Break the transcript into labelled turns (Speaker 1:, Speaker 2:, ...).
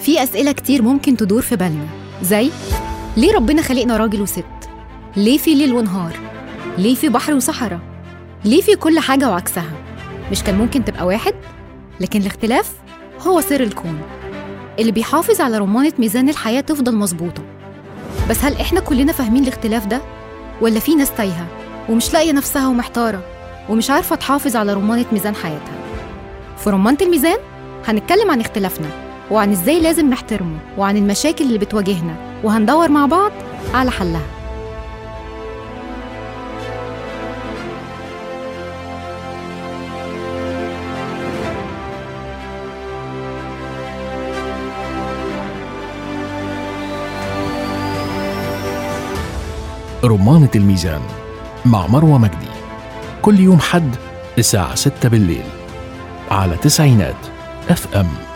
Speaker 1: في أسئلة كتير ممكن تدور في بالنا، زي ليه ربنا خلقنا راجل وست؟ ليه في ليل ونهار؟ ليه في بحر وصحراء؟ ليه في كل حاجة وعكسها؟ مش كان ممكن تبقى واحد؟ لكن الاختلاف هو سر الكون اللي بيحافظ على رمانة ميزان الحياة تفضل مظبوطة. بس هل إحنا كلنا فاهمين الاختلاف ده؟ ولا في ناس تايهة ومش لاقية نفسها ومحتارة ومش عارفة تحافظ على رمانة ميزان حياتها؟ في رمانة الميزان هنتكلم عن اختلافنا وعن إزاي لازم نحترمه وعن المشاكل اللي بتواجهنا، وهندور مع بعض على حلها.
Speaker 2: رمانة الميزان مع مروة مجدي، كل يوم حد الساعة 6 بالليل على تسعينات FM.